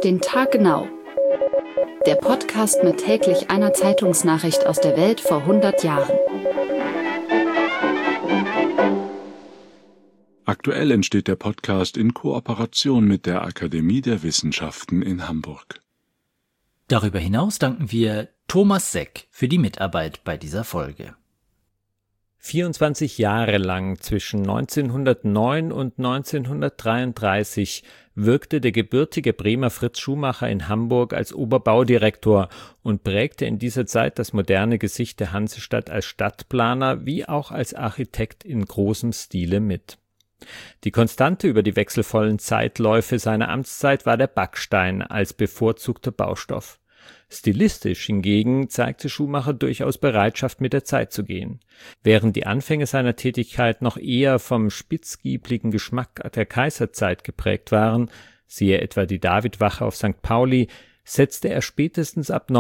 den Tag genau. Der Podcast mit täglich einer Zeitungsnachricht aus der Welt vor 100 Jahren. Aktuell entsteht der Podcast in Kooperation mit der Akademie der Wissenschaften in Hamburg. Darüber hinaus danken wir Thomas Seck für die Mitarbeit bei dieser Folge. 24 Jahre lang zwischen 1909 und 1933 wirkte der gebürtige Bremer Fritz Schumacher in Hamburg als Oberbaudirektor und prägte in dieser Zeit das moderne Gesicht der Hansestadt als Stadtplaner wie auch als Architekt in großem Stile mit. Die Konstante über die wechselvollen Zeitläufe seiner Amtszeit war der Backstein als bevorzugter Baustoff. Stilistisch hingegen zeigte Schumacher durchaus Bereitschaft, mit der Zeit zu gehen. Während die Anfänge seiner Tätigkeit noch eher vom spitzgiebligen Geschmack der Kaiserzeit geprägt waren, siehe etwa die Davidwache auf St. Pauli, setzte er spätestens ab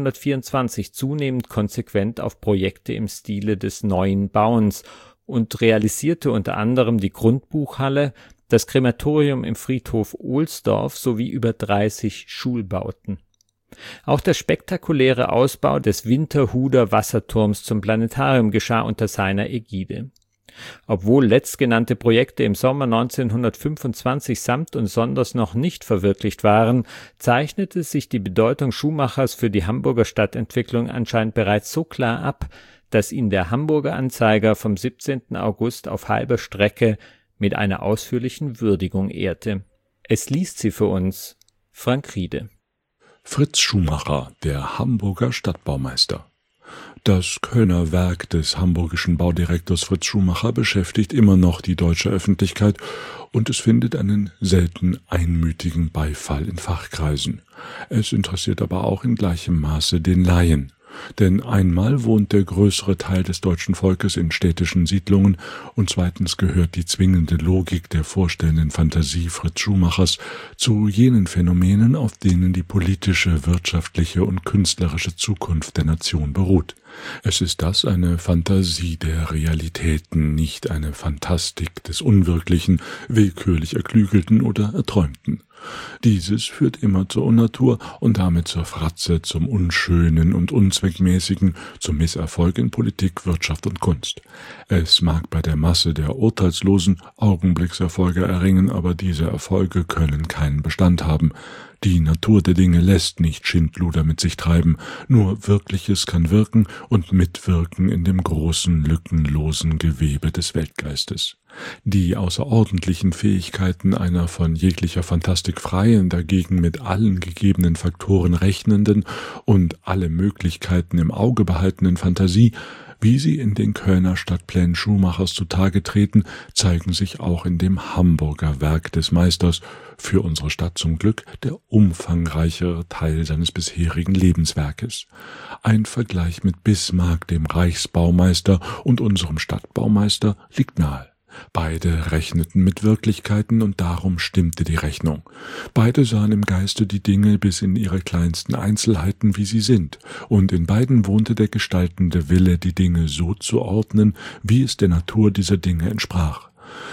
1924 zunehmend konsequent auf Projekte im Stile des neuen Bauens und realisierte unter anderem die Grundbuchhalle, das Krematorium im Friedhof Ohlsdorf sowie über 30 Schulbauten. Auch der spektakuläre Ausbau des Winterhuder Wasserturms zum Planetarium geschah unter seiner Ägide. Obwohl letztgenannte Projekte im Sommer 1925 samt und sonders noch nicht verwirklicht waren, zeichnete sich die Bedeutung Schumachers für die Hamburger Stadtentwicklung anscheinend bereits so klar ab, dass ihn der Hamburger Anzeiger vom 17. August auf halber Strecke mit einer ausführlichen Würdigung ehrte. Es liest sie für uns Frank Riede. Fritz Schumacher, der Hamburger Stadtbaumeister. Das Kölner Werk des hamburgischen Baudirektors Fritz Schumacher beschäftigt immer noch die deutsche Öffentlichkeit und es findet einen selten einmütigen Beifall in Fachkreisen. Es interessiert aber auch in gleichem Maße den Laien. Denn einmal wohnt der größere Teil des deutschen Volkes in städtischen Siedlungen und zweitens gehört die zwingende Logik der vorstellenden Fantasie Fritz Schumachers zu jenen Phänomenen, auf denen die politische, wirtschaftliche und künstlerische Zukunft der Nation beruht. Es ist das eine Fantasie der Realitäten, nicht eine Phantastik des Unwirklichen, willkürlich Erklügelten oder Erträumten. Dieses führt immer zur Unnatur und damit zur Fratze, zum Unschönen und Unzweckmäßigen, zum Misserfolg in Politik, Wirtschaft und Kunst. Es mag bei der Masse der Urteilslosen Augenblickserfolge erringen, aber diese Erfolge können keinen Bestand haben. Die Natur der Dinge lässt nicht Schindluder mit sich treiben, nur Wirkliches kann wirken und mitwirken in dem großen, lückenlosen Gewebe des Weltgeistes. Die außerordentlichen Fähigkeiten einer von jeglicher Fantastik freien, dagegen mit allen gegebenen Faktoren rechnenden und alle Möglichkeiten im Auge behaltenen Fantasie, wie sie in den Kölner Stadtplänen Schumachers zutage treten, zeigen sich auch in dem Hamburger Werk des Meisters, für unsere Stadt zum Glück der umfangreichere Teil seines bisherigen Lebenswerkes. Ein Vergleich mit Bismarck, dem Reichsbaumeister, und unserem Stadtbaumeister liegt nahe. Beide rechneten mit Wirklichkeiten und darum stimmte die Rechnung. Beide sahen im Geiste die Dinge bis in ihre kleinsten Einzelheiten, wie sie sind, und in beiden wohnte der gestaltende Wille, die Dinge so zu ordnen, wie es der Natur dieser Dinge entsprach.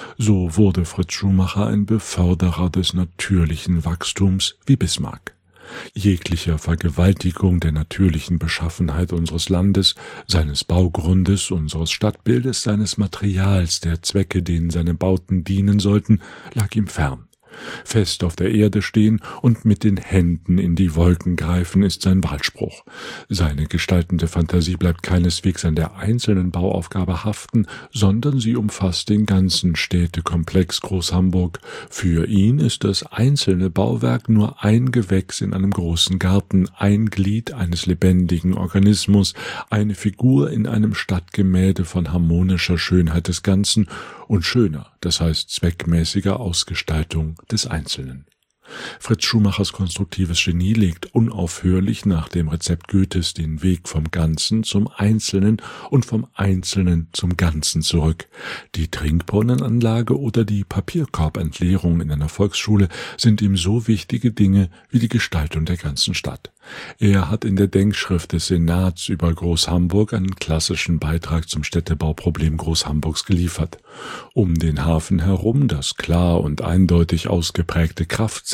So wurde Fritz Schumacher ein Beförderer des natürlichen Wachstums wie Bismarck. Jeglicher Vergewaltigung der natürlichen Beschaffenheit unseres Landes, seines Baugrundes, unseres Stadtbildes, seines Materials, der Zwecke, denen seine Bauten dienen sollten, lag ihm fern. Fest auf der Erde stehen und mit den Händen in die Wolken greifen ist sein Wahlspruch. Seine gestaltende Fantasie bleibt keineswegs an der einzelnen Bauaufgabe haften, sondern sie umfasst den ganzen Städtekomplex Groß-Hamburg. Für ihn ist das einzelne Bauwerk nur ein Gewächs in einem großen Garten, ein Glied eines lebendigen Organismus, eine Figur in einem Stadtgemälde von harmonischer Schönheit des Ganzen und schöner, das heißt zweckmäßiger Ausgestaltung des Einzelnen. Fritz Schumachers konstruktives Genie legt unaufhörlich nach dem Rezept Goethes den Weg vom Ganzen zum Einzelnen und vom Einzelnen zum Ganzen zurück. Die Trinkbrunnenanlage oder die Papierkorbentleerung in einer Volksschule sind ihm so wichtige Dinge wie die Gestaltung der ganzen Stadt. Er hat in der Denkschrift des Senats über Groß-Hamburg einen klassischen Beitrag zum Städtebauproblem Groß-Hamburgs geliefert. Um den Hafen herum das klar und eindeutig ausgeprägte Kraftzentrum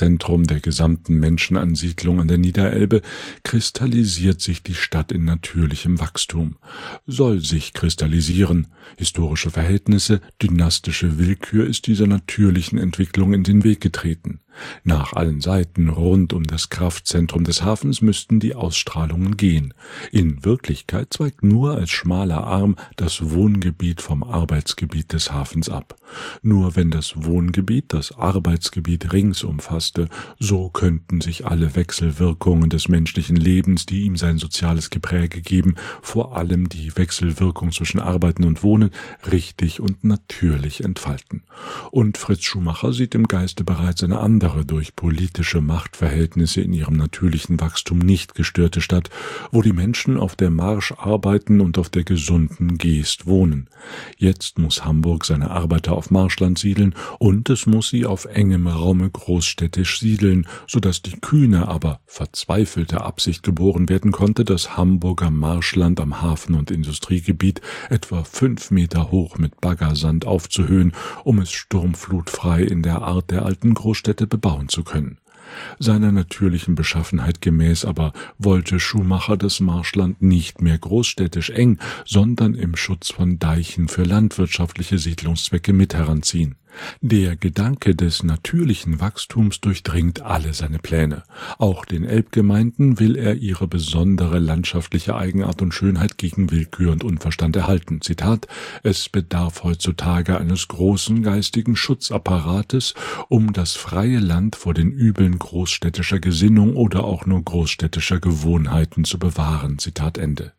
Zentrum der gesamten Menschenansiedlung an der Niederelbe, kristallisiert sich die Stadt in natürlichem Wachstum. Soll sich kristallisieren. Historische Verhältnisse, dynastische Willkür ist dieser natürlichen Entwicklung in den Weg getreten. Nach allen Seiten rund um das Kraftzentrum des Hafens müssten die Ausstrahlungen gehen. In Wirklichkeit zweigt nur als schmaler Arm das Wohngebiet vom Arbeitsgebiet des Hafens ab. Nur wenn das Wohngebiet das Arbeitsgebiet rings umfasste, so könnten sich alle Wechselwirkungen des menschlichen Lebens, die ihm sein soziales Gepräge geben, vor allem die Wechselwirkung zwischen Arbeiten und Wohnen, richtig und natürlich entfalten. Und Fritz Schumacher sieht im Geiste bereits eine andere, durch politische Machtverhältnisse in ihrem natürlichen Wachstum nicht gestörte Stadt, wo die Menschen auf der Marsch arbeiten und auf der gesunden Geest wohnen. Jetzt muss Hamburg seine Arbeiter auf Marschland siedeln und es muss sie auf engem Raume großstädtisch siedeln, sodass die kühne, aber verzweifelte Absicht geboren werden konnte, das Hamburger Marschland am Hafen- und Industriegebiet etwa 5 Meter hoch mit Baggersand aufzuhöhen, um es sturmflutfrei in der Art der alten Großstädte bebauen zu können. Seiner natürlichen Beschaffenheit gemäß aber wollte Schumacher das Marschland nicht mehr großstädtisch eng, sondern im Schutz von Deichen für landwirtschaftliche Siedlungszwecke mit heranziehen. Der Gedanke des natürlichen Wachstums durchdringt alle seine Pläne. Auch den Elbgemeinden will er ihre besondere landschaftliche Eigenart und Schönheit gegen Willkür und Unverstand erhalten. Zitat: Es bedarf heutzutage eines großen geistigen Schutzapparates, um das freie Land vor den Übeln großstädtischer Gesinnung oder auch nur großstädtischer Gewohnheiten zu bewahren. Zitat Ende.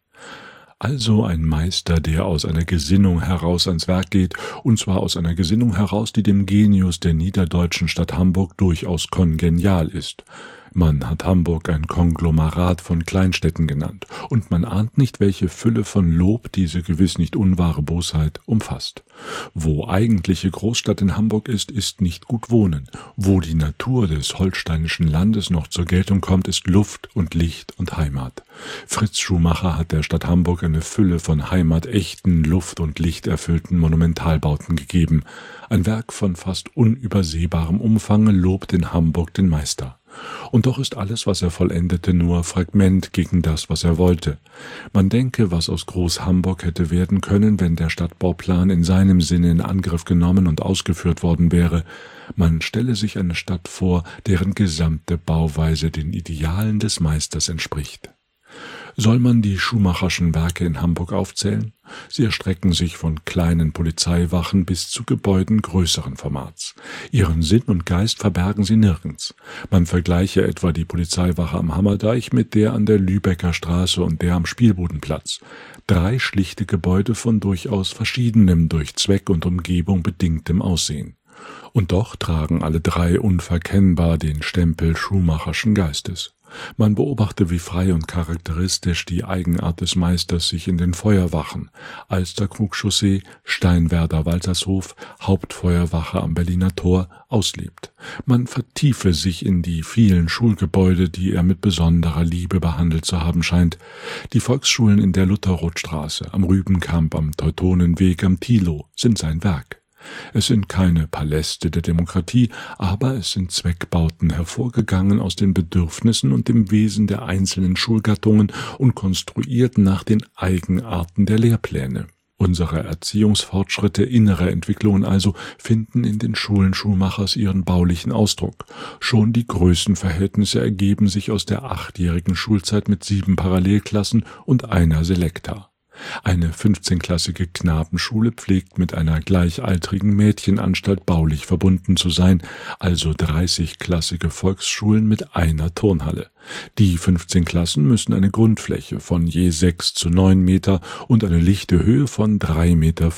Also ein Meister, der aus einer Gesinnung heraus ans Werk geht, und zwar aus einer Gesinnung heraus, die dem Genius der niederdeutschen Stadt Hamburg durchaus kongenial ist. Man hat Hamburg ein Konglomerat von Kleinstädten genannt, und man ahnt nicht, welche Fülle von Lob diese gewiss nicht unwahre Bosheit umfasst. Wo eigentliche Großstadt in Hamburg ist, ist nicht gut wohnen. Wo die Natur des holsteinischen Landes noch zur Geltung kommt, ist Luft und Licht und Heimat. Fritz Schumacher hat der Stadt Hamburg eine Fülle von heimatechten, luft- und lichterfüllten Monumentalbauten gegeben. Ein Werk von fast unübersehbarem Umfang lobt in Hamburg den Meister. Und doch ist alles, was er vollendete, nur Fragment gegen das, was er wollte. Man denke, was aus Groß-Hamburg hätte werden können, wenn der Stadtbauplan in seinem Sinne in Angriff genommen und ausgeführt worden wäre. Man stelle sich eine Stadt vor, deren gesamte Bauweise den Idealen des Meisters entspricht. Soll man die Schumacherschen Werke in Hamburg aufzählen? Sie erstrecken sich von kleinen Polizeiwachen bis zu Gebäuden größeren Formats. Ihren Sinn und Geist verbergen sie nirgends. Man vergleiche etwa die Polizeiwache am Hammerdeich mit der an der Lübecker Straße und der am Spielbodenplatz. 3 schlichte Gebäude von durchaus verschiedenem, durch Zweck und Umgebung bedingtem Aussehen. Und doch tragen alle 3 unverkennbar den Stempel Schumacherschen Geistes. Man beobachte, wie frei und charakteristisch die Eigenart des Meisters sich in den Feuerwachen, Alsterkrug-Chaussee, Steinwerder-Waltershof, Hauptfeuerwache am Berliner Tor, auslebt. Man vertiefe sich in die vielen Schulgebäude, die er mit besonderer Liebe behandelt zu haben scheint. Die Volksschulen in der Lutherrothstraße, am Rübenkamp, am Teutonenweg, am Thielow sind sein Werk. Es sind keine Paläste der Demokratie, aber es sind Zweckbauten hervorgegangen aus den Bedürfnissen und dem Wesen der einzelnen Schulgattungen und konstruiert nach den Eigenarten der Lehrpläne. Unsere Erziehungsfortschritte, innere Entwicklungen also, finden in den Schulen Schumachers ihren baulichen Ausdruck. Schon die Größenverhältnisse ergeben sich aus der 8-jährigen Schulzeit mit 7 Parallelklassen und einer Selekta. Eine 15-klassige Knabenschule pflegt mit einer gleichaltrigen Mädchenanstalt baulich verbunden zu sein, also 30-klassige Volksschulen mit einer Turnhalle. Die 15 Klassen müssen eine Grundfläche von je 6 zu 9 Meter und eine lichte Höhe von 3,85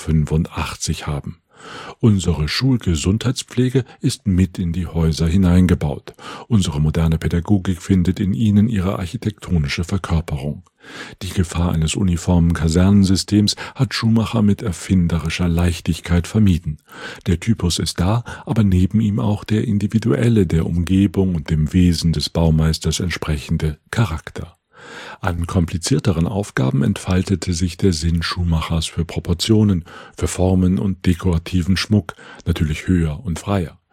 Meter haben. Unsere Schulgesundheitspflege ist mit in die Häuser hineingebaut. Unsere moderne Pädagogik findet in ihnen ihre architektonische Verkörperung. Die Gefahr eines uniformen Kasernensystems hat Schumacher mit erfinderischer Leichtigkeit vermieden. Der Typus ist da, aber neben ihm auch der individuelle, der Umgebung und dem Wesen des Baumeisters entsprechende Charakter. An komplizierteren Aufgaben entfaltete sich der Sinn Schumachers für Proportionen, für Formen und dekorativen Schmuck, natürlich höher und freier.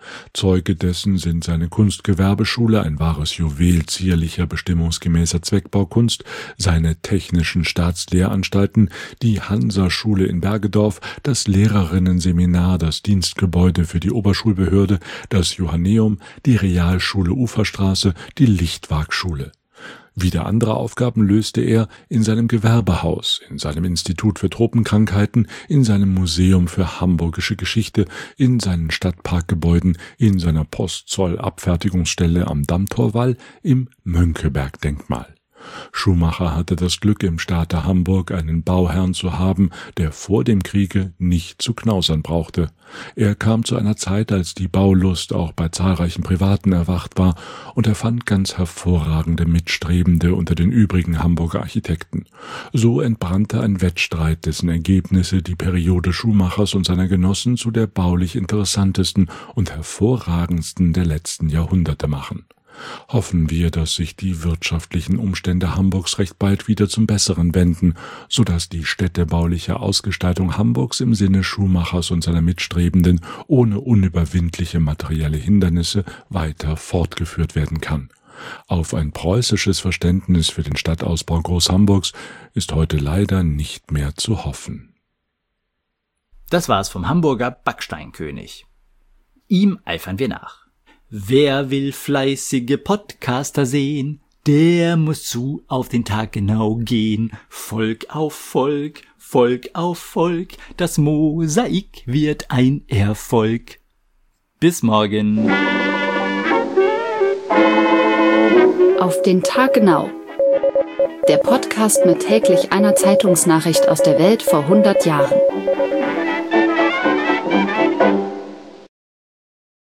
Zeuge dessen sind seine Kunstgewerbeschule, ein wahres Juwel zierlicher, bestimmungsgemäßer Zweckbaukunst, seine technischen Staatslehranstalten, die Hansa-Schule in Bergedorf, das Lehrerinnenseminar, das Dienstgebäude für die Oberschulbehörde, das Johanneum, die Realschule Uferstraße, die Lichtwagschule. Wieder andere Aufgaben löste er in seinem Gewerbehaus, in seinem Institut für Tropenkrankheiten, in seinem Museum für hamburgische Geschichte, in seinen Stadtparkgebäuden, in seiner Postzollabfertigungsstelle am Dammtorwall, im Mönckeberg-Denkmal. Schumacher hatte das Glück, im Staate Hamburg einen Bauherrn zu haben, der vor dem Kriege nicht zu knausern brauchte. Er kam zu einer Zeit, als die Baulust auch bei zahlreichen Privaten erwacht war, und er fand ganz hervorragende Mitstrebende unter den übrigen Hamburger Architekten. So entbrannte ein Wettstreit, dessen Ergebnisse die Periode Schumachers und seiner Genossen zu der baulich interessantesten und hervorragendsten der letzten Jahrhunderte machen. Hoffen wir, dass sich die wirtschaftlichen Umstände Hamburgs recht bald wieder zum Besseren wenden, so dass die städtebauliche Ausgestaltung Hamburgs im Sinne Schumachers und seiner Mitstrebenden ohne unüberwindliche materielle Hindernisse weiter fortgeführt werden kann. Auf ein preußisches Verständnis für den Stadtausbau Großhamburgs ist heute leider nicht mehr zu hoffen. Das war's vom Hamburger Backsteinkönig. Ihm eifern wir nach. Wer will fleißige Podcaster sehen, der muss zu auf den Tag genau gehen. Volk auf Volk, Volk auf Volk, das Mosaik wird ein Erfolg. Bis morgen. Auf den Tag genau. Der Podcast mit täglich einer Zeitungsnachricht aus der Welt vor 100 Jahren.